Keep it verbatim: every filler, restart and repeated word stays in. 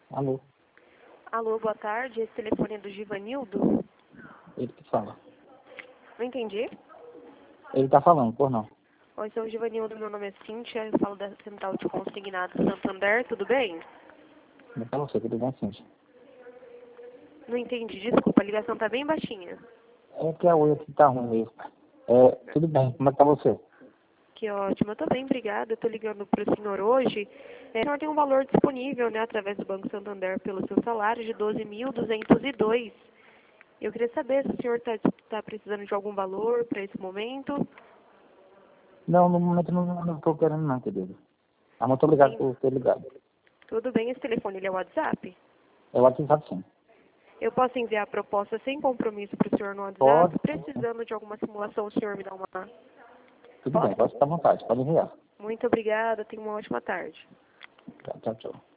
Alô, Alô, boa tarde. Esse telefone é do Givanildo? ele que fala. Não entendi. Ele tá falando, por não. Oi, sou o Givanildo, meu nome é Cíntia, eu falo da Central de Consignados Santander, tudo bem? Como é que é você? Tudo bem, Cintia? Não entendi, desculpa, a ligação tá bem baixinha. É que a oi aqui tá ruim mesmo. É, tudo bem, como é que tá você? Que ótimo, eu tô bem, obrigada. Eu tô ligando pro senhor hoje. É, o senhor tem um valor disponível, né, através do Banco Santander pelo seu salário de doze mil duzentos e dois. Eu queria saber se o senhor tá, tá precisando de algum valor para esse momento. Não, no momento não, não tô querendo não, querido. Ah, muito obrigado Sim, por ter ligado. tudo bem, esse telefone ele é o WhatsApp? É o WhatsApp sim. Eu posso enviar a proposta sem compromisso para o senhor no Pode, WhatsApp? Precisando de alguma simulação, o senhor me dá uma... tudo bem, Posso? pode ficar à vontade, pode enviar. Muito obrigada, tenha uma ótima tarde. Tchau, tchau, tchau.